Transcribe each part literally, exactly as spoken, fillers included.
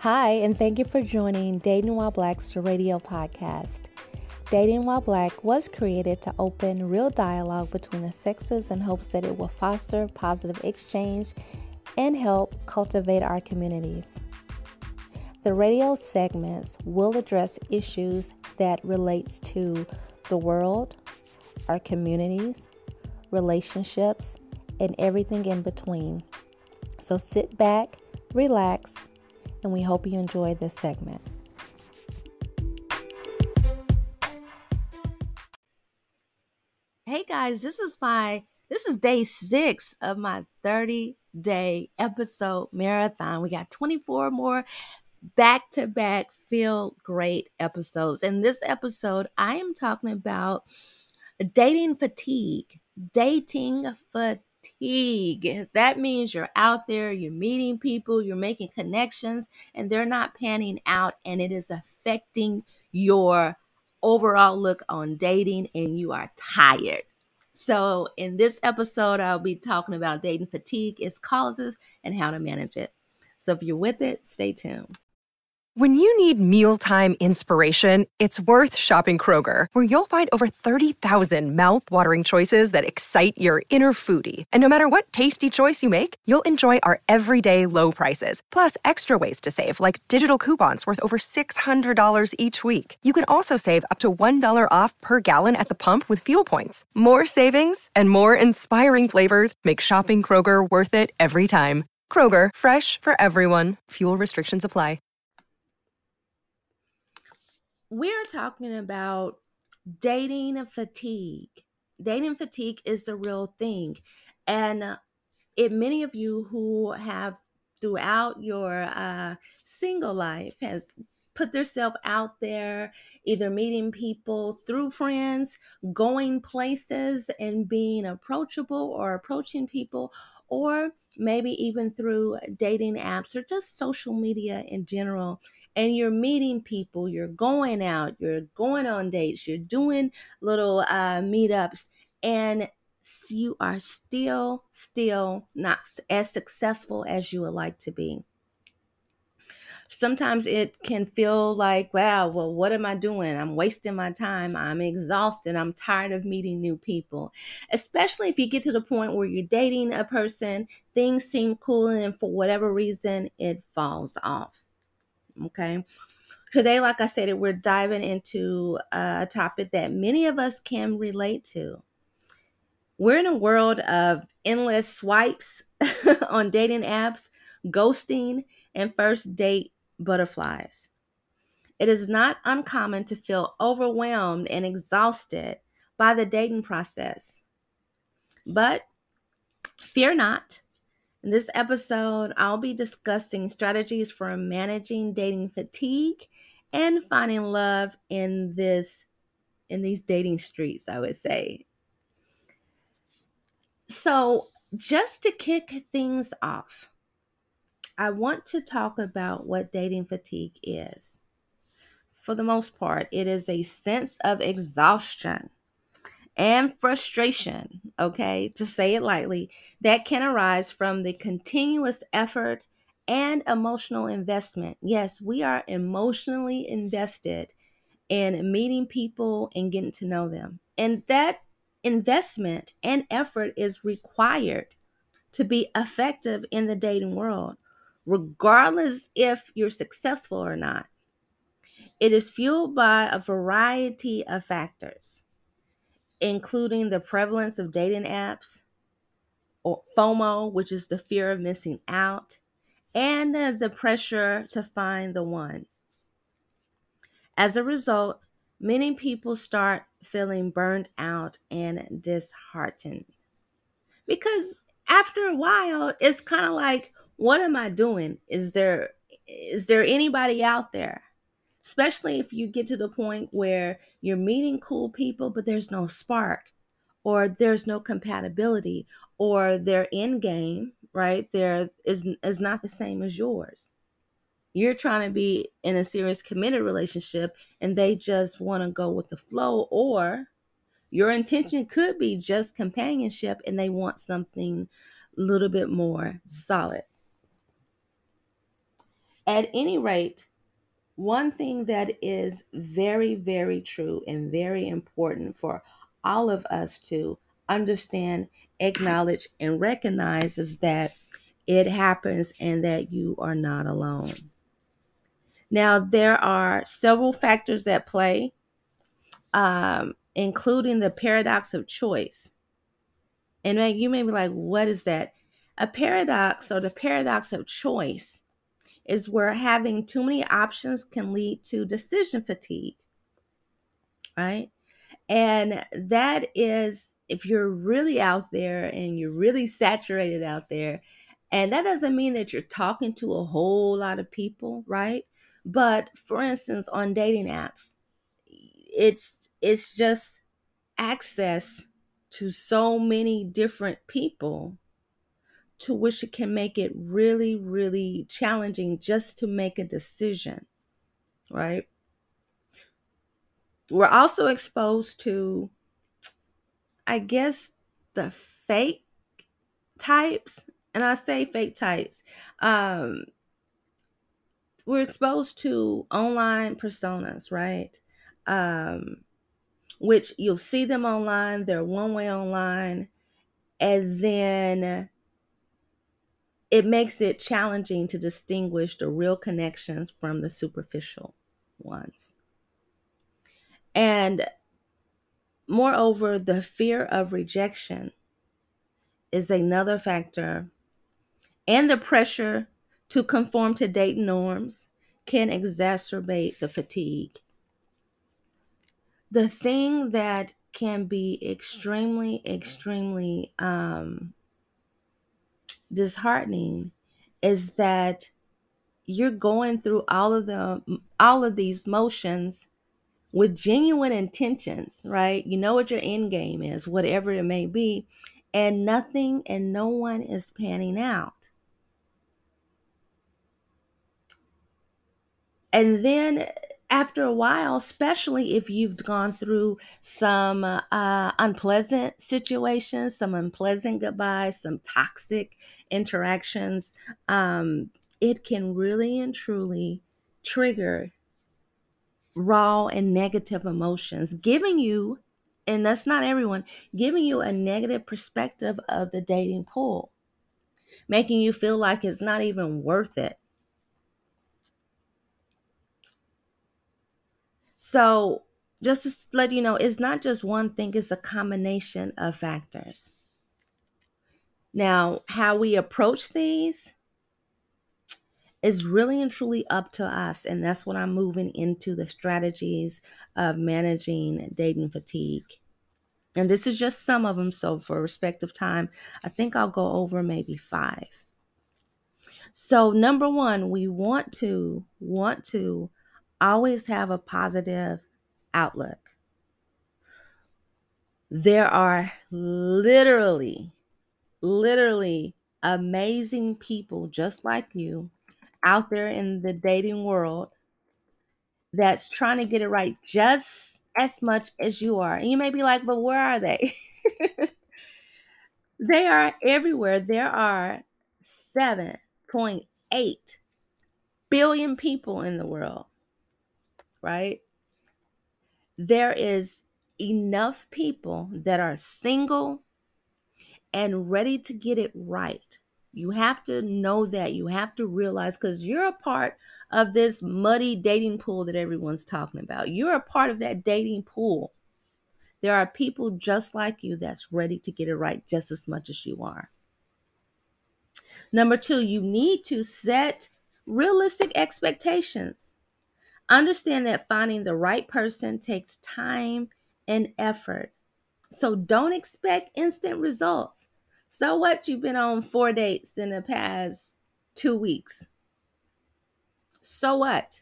Hi, and thank you for joining Dating While Black's radio podcast. Dating While Black was created to open real dialogue between the sexes in hopes that it will foster positive exchange and help cultivate our communities. The radio segments will address issues that relates to the world, our communities, relationships, and everything in between. So sit back, relax, and we hope you enjoy this segment. Hey guys, this is my this is day six of my thirty day episode marathon. We got twenty-four more back-to-back feel great episodes. In this episode, I am talking about dating fatigue. Dating fatigue. That means you're out there, you're meeting people, you're making connections, and they're not panning out, and it is affecting your overall look on dating, and you are tired. So, in this episode, I'll be talking about dating fatigue, its causes, and how to manage it. So, if you're with it, stay tuned. When you need mealtime inspiration, it's worth shopping Kroger, where you'll find over thirty thousand mouth-watering choices that excite your inner foodie. And no matter what tasty choice you make, you'll enjoy our everyday low prices, plus extra ways to save, like digital coupons worth over six hundred dollars each week. You can also save up to one dollar off per gallon at the pump with fuel points. More savings and more inspiring flavors make shopping Kroger worth it every time. Kroger, fresh for everyone. Fuel restrictions apply. We're talking about dating fatigue. Dating fatigue is the real thing. And uh, it many of you who have throughout your uh, single life has put themselves out there, either meeting people through friends, going places and being approachable or approaching people, or maybe even through dating apps or just social media in general. And you're meeting people, you're going out, you're going on dates, you're doing little uh, meetups, and you are still, still not as successful as you would like to be. Sometimes it can feel like, wow, well, what am I doing? I'm wasting my time. I'm exhausted. I'm tired of meeting new people. Especially if you get to the point where you're dating a person, things seem cool, and for whatever reason, it falls off. Okay. Today, like I stated, we're diving into a topic that many of us can relate to. We're in a world of endless swipes on dating apps, ghosting, and first date butterflies. It is not uncommon to feel overwhelmed and exhausted by the dating process. But fear not. In this episode, I'll be discussing strategies for managing dating fatigue and finding love in this in these dating streets, I would say. So, just to kick things off, I want to talk about what dating fatigue is. For the most part, it is a sense of exhaustion and frustration, okay, to say it lightly, that can arise from the continuous effort and emotional investment. Yes, we are emotionally invested in meeting people and getting to know them. And that investment and effort is required to be effective in the dating world, regardless if you're successful or not. It is fueled by a variety of factors, including the prevalence of dating apps, or FOMO, which is the fear of missing out, and uh, the pressure to find the one. As a result, many people start feeling burned out and disheartened. Because after a while, it's kind of like, what am I doing? Is there is there anybody out there? Especially if you get to the point where you're meeting cool people, but there's no spark, or there's no compatibility, or their end game, right, there is, is not the same as yours. You're trying to be in a serious committed relationship, and they just want to go with the flow, or your intention could be just companionship, and they want something a little bit more solid. At any rate, one thing that is very, very true and very important for all of us to understand, acknowledge, and recognize is that it happens and that you are not alone. Now, there are several factors at play, um, including the paradox of choice. And uh, you may be like, what is that? A paradox, or the paradox of choice, is where having too many options can lead to decision fatigue, right? And that is if you're really out there and you're really saturated out there. And that doesn't mean that you're talking to a whole lot of people, right? But for instance, on dating apps, it's it's just access to so many different people, to which it can make it really, really challenging just to make a decision, right? We're also exposed to, I guess, the fake types. And I say fake types. Um, we're exposed to online personas, right? Um, which you'll see them online, they're one way online, and then it makes it challenging to distinguish the real connections from the superficial ones. And moreover, the fear of rejection is another factor, and the pressure to conform to dating norms can exacerbate the fatigue. The thing that can be extremely, extremely um, disheartening is that you're going through all of the all of these motions with genuine intentions, right? You know what your end game is, whatever it may be, and nothing and no one is panning out. And then after a while, especially if you've gone through some uh, unpleasant situations, some unpleasant goodbyes, some toxic interactions, um, it can really and truly trigger raw and negative emotions, giving you, and that's not everyone, giving you a negative perspective of the dating pool, making you feel like it's not even worth it. So, just to let you know, it's not just one thing, it's a combination of factors. Now, how we approach these is really and truly up to us. And that's what I'm moving into, the strategies of managing dating fatigue. And this is just some of them. So, for respective time, I think I'll go over maybe five. So, number one, we want to want to always have a positive outlook. There are literally, literally amazing people just like you out there in the dating world that's trying to get it right just as much as you are. And you may be like, but where are they? They are everywhere. There are seven point eight billion people in the world, right? There is enough people that are single and ready to get it right. You have to know that. You have to realize, because you're a part of this muddy dating pool that everyone's talking about. You're a part of that dating pool. There are people just like you that's ready to get it right just as much as you are. Number two, you need to set realistic expectations. Understand that finding the right person takes time and effort. So don't expect instant results. So what? You've been on four dates in the past two weeks. So what?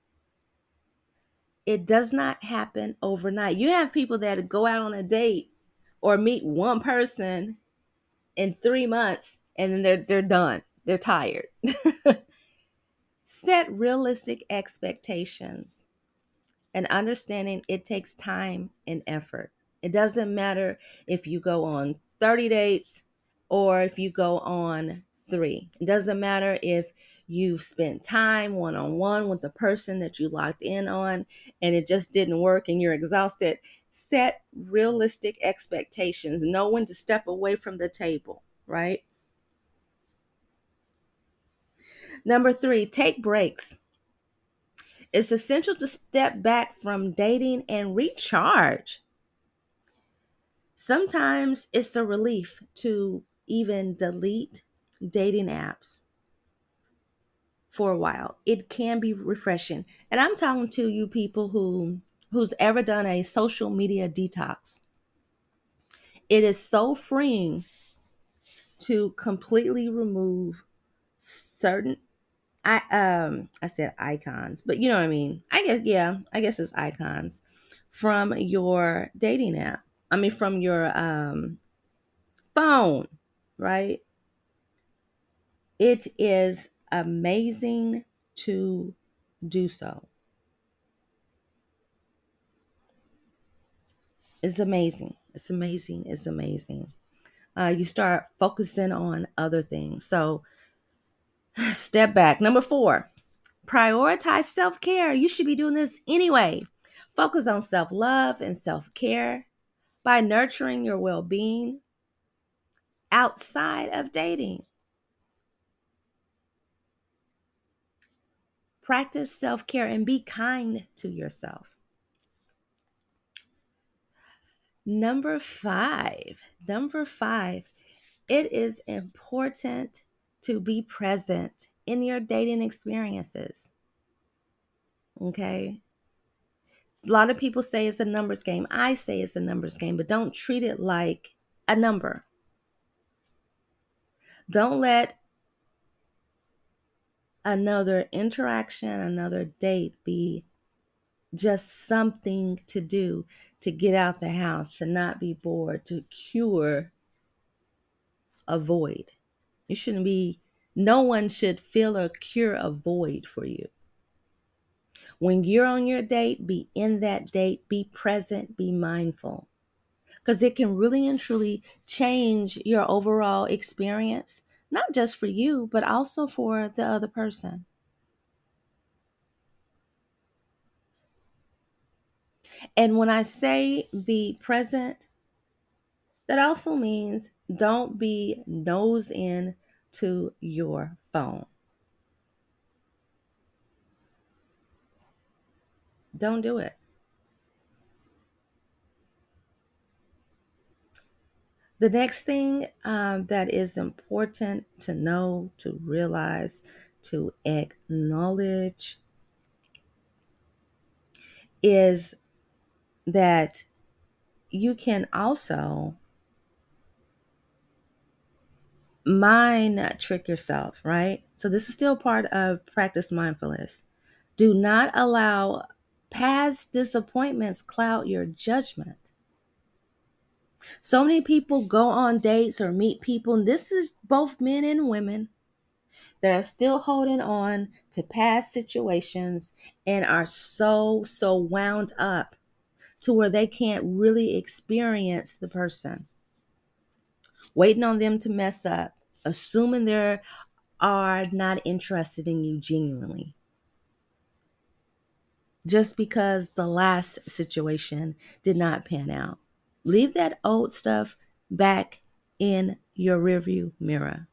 It does not happen overnight. You have people that go out on a date or meet one person in three months and then they're they're done. They're tired. Set realistic expectations and understanding it takes time and effort. It doesn't matter if you go on thirty dates or if you go on three. It doesn't matter if you've spent time one-on-one with the person that you locked in on and it just didn't work and you're exhausted, set realistic expectations. Know when to step away from the table, right? Number three, take breaks. It's essential to step back from dating and recharge. Sometimes it's a relief to even delete dating apps for a while. It can be refreshing. And I'm talking to you people who who's ever done a social media detox. It is so freeing to completely remove certain I um I said icons, but you know what I mean. I guess yeah, I guess it's icons from your dating app. I mean from your um phone, right? It is amazing to do so. It's amazing. It's amazing. It's amazing. Uh, you start focusing on other things. So step back. Number four, prioritize self care. You should be doing this anyway. Focus on self love and self care by nurturing your well being outside of dating. Practice self care and be kind to yourself. Number five, number five, it is important to be present in your dating experiences. Okay. A lot of people say it's a numbers game. I say it's a numbers game, but don't treat it like a number. Don't let another interaction, another date be just something to do to get out the house, to not be bored, to cure a void. You shouldn't be, no one should fill or cure a void for you. When you're on your date, be in that date, be present, be mindful. Because it can really and truly change your overall experience, not just for you, but also for the other person. And when I say be present, that also means don't be nose in to your phone. Don't do it. The next thing um, that is important to know, to realize, to acknowledge is that you can also mind trick yourself, right? So this is still part of practice mindfulness. Do not allow past disappointments cloud your judgment. So many people go on dates or meet people, and this is both men and women, that are still holding on to past situations and are so, so wound up to where they can't really experience the person. Waiting on them to mess up, assuming they are not interested in you genuinely. Just because the last situation did not pan out. Leave that old stuff back in your rearview mirror.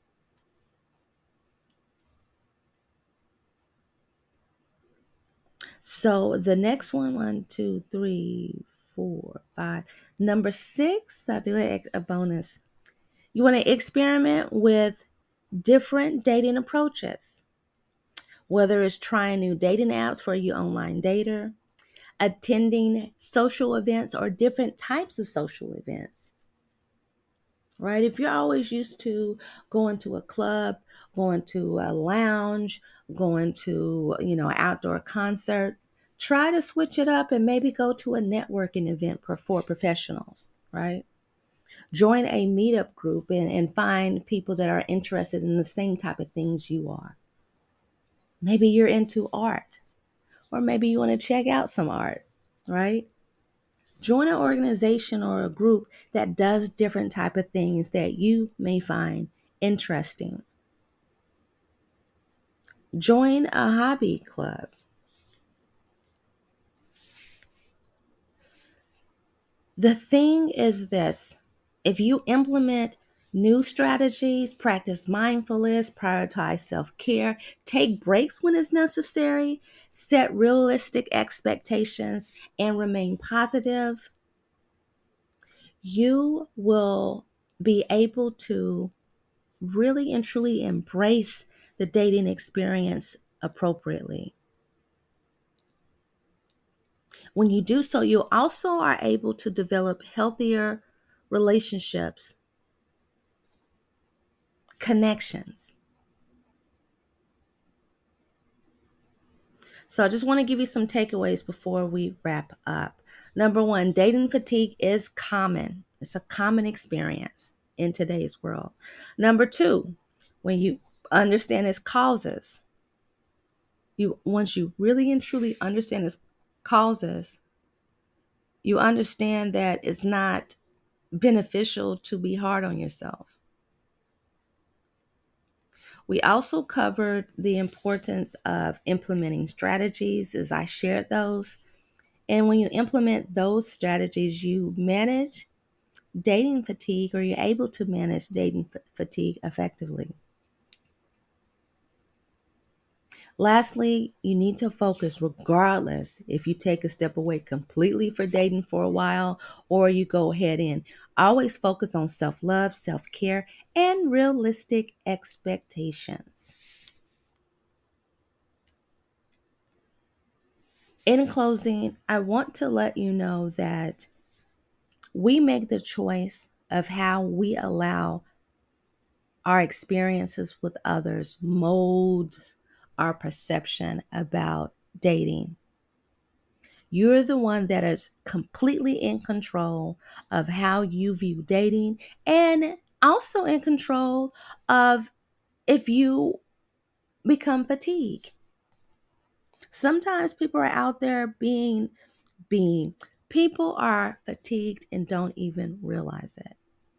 So the next one, one, two, three, four, five. Number six, I'll do a, a bonus. You want to experiment with different dating approaches, whether it's trying new dating apps for your online dater, attending social events or different types of social events. Right? If you're always used to going to a club, going to a lounge, going to, you know, an outdoor concert, try to switch it up and maybe go to a networking event for professionals, right? Join a meetup group and, and find people that are interested in the same type of things you are. Maybe you're into art, or maybe you want to check out some art, right? Join an organization or a group that does different type of things that you may find interesting. Join a hobby club. The thing is this: if you implement new strategies, practice mindfulness, prioritize self-care, take breaks when it's necessary, set realistic expectations, and remain positive, you will be able to really and truly embrace the dating experience appropriately. When you do so, you also are able to develop healthier relationships, connections. So I just want to give you some takeaways before we wrap up. Number one, dating fatigue is common. It's a common experience in today's world. Number two, when you understand its causes, you once you really and truly understand its causes, you understand that it's not beneficial to be hard on yourself. We also covered the importance of implementing strategies as I shared those. And when you implement those strategies, you manage dating fatigue, or you're able to manage dating f- fatigue effectively. Lastly, you need to focus regardless if you take a step away completely for dating for a while or you go ahead in. Always focus on self-love, self-care, and realistic expectations. In closing, I want to let you know that we make the choice of how we allow our experiences with others mold our perception about dating. You're the one that is completely in control of how you view dating, and also in control of if you become fatigued. Sometimes people are out there being being people are fatigued and don't even realize it.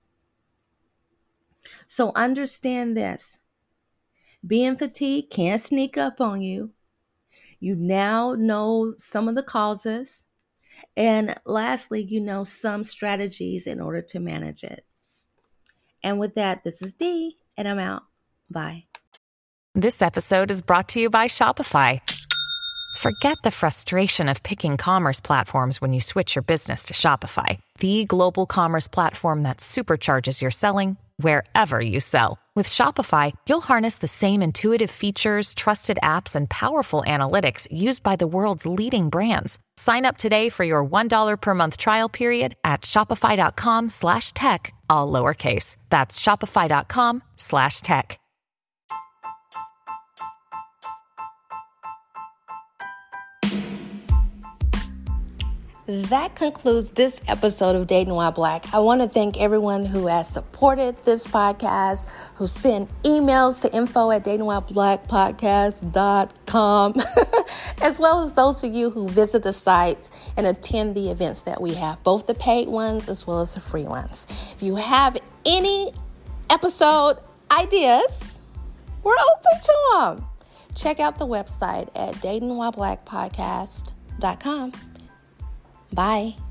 So understand this: being fatigued can sneak up on you. You now know some of the causes. And lastly, you know some strategies in order to manage it. And with that, this is Dee, and I'm out. Bye. This episode is brought to you by Shopify. Forget the frustration of picking commerce platforms when you switch your business to Shopify, the global commerce platform that supercharges your selling wherever you sell. With Shopify, you'll harness the same intuitive features, trusted apps, and powerful analytics used by the world's leading brands. Sign up today for your one dollar per month trial period at shopify.com slash tech, all lowercase. That's shopify.com slash tech. That concludes this episode of Dating While Black. I want to thank everyone who has supported this podcast, who sent emails to info at dating while black podcast dot com, as well as those of you who visit the site and attend the events that we have, both the paid ones as well as the free ones. If you have any episode ideas, we're open to them. Check out the website at dating while black podcast dot com. Bye.